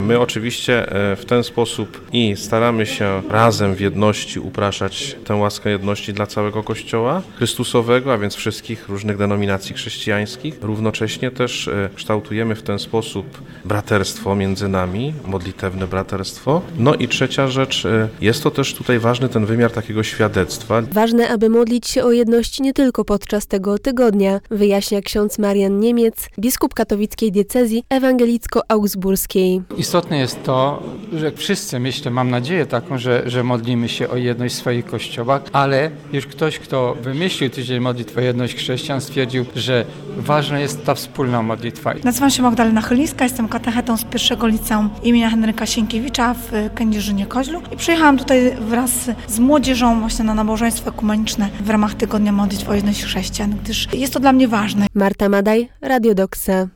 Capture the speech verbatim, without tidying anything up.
My oczywiście w ten sposób i staramy się razem w jedności upraszać tę łaskę jedności dla całego Kościoła Chrystusowego, a więc wszystkich różnych denominacji chrześcijańskich. Równocześnie też kształtujemy w ten sposób braterstwo między nami, modlitewne braterstwo. No i trzecia rzecz, jest to też tutaj ważny ten wymiar takiego świadectwa. Ważne, aby modlić się o jedność nie tylko podczas tego tygodnia, wyjaśnia ksiądz Marian Niemiec, biskup katowickiej diecezji ewangelicko-augsburskiej. Istotne jest to, że wszyscy, myślę, mam nadzieję taką, że, że modlimy się o jedność w swoich kościołach, ale już ktoś, kto wymyślił tydzień modlitwy o jedność chrześcijan, stwierdził, że ważna jest ta wspólna modlitwa. Nazywam się Magdalena Chylińska, jestem katechetą z pierwszego liceum imienia Henryka Sienkiewicza w Kędzierzynie-Koźlu i przyjechałam tutaj wraz z młodzieżą właśnie na nabożeństwo ekumeniczne w ramach Tygodnia Modlitw o jedność chrześcijan, gdyż jest to dla mnie ważne. Marta Madaj, Radio Doksa.